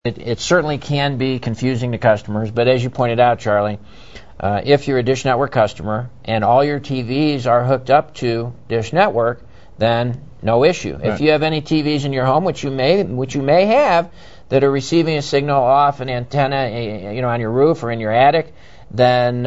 It certainly can be confusing to customers, but as you pointed out, Charlie, if you're a Dish Network customer and all your TVs are hooked up to Dish Network, then no issue. Right. If you have any TVs in your home, which you may have, that are receiving a signal off an antenna, on your roof or in your attic, then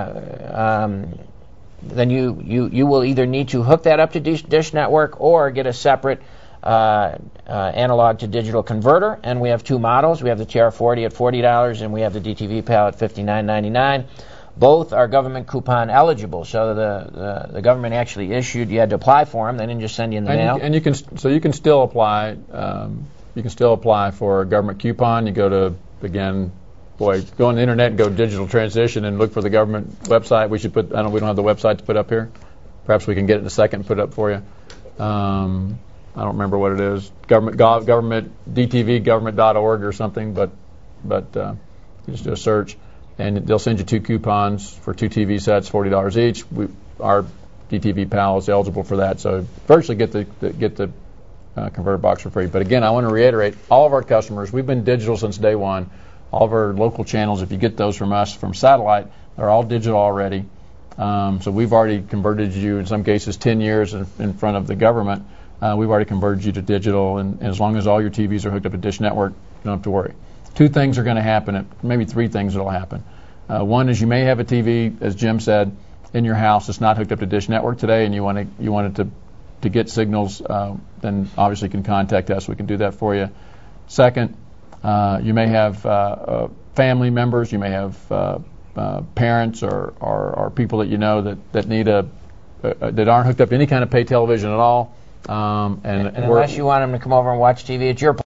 you will either need to hook that up to Dish Network or get a separate analog to digital converter, and we have two models. We have the TR40 at $40, and we have the DTV Pal at $59.99. Both are government coupon eligible, so the government actually issued. You had to apply for them; they didn't just send you in the mail. You can still apply. You can still apply for a government coupon. You go to go on the internet and go digital transition and look for the government website. We don't have the website to put up here. Perhaps we can get it in a second and put it up for you. I don't remember what it is. Government DTV government.org or something, but you just do a search and they'll send you two coupons for two TV sets, $40 each. Our DTV Pal is eligible for that, so virtually get the converter box for free. But again, I want to reiterate, all of our customers, we've been digital since day one. All of our local channels, if you get those from us from satellite, they're all digital already. So we've already converted you, in some cases 10 years in front of the government. We've already converted you to digital, and as long as all your TVs are hooked up to Dish Network, you don't have to worry. Two things are going to happen, maybe three things that will happen. One is you may have a TV, as Jim said, in your house that's not hooked up to Dish Network today, and you want it to get signals, then obviously you can contact us. We can do that for you. Second, you may have family members, you may have parents or people that you know that need that aren't hooked up to any kind of pay television at all. And unless you want them to come over and watch TV at your place.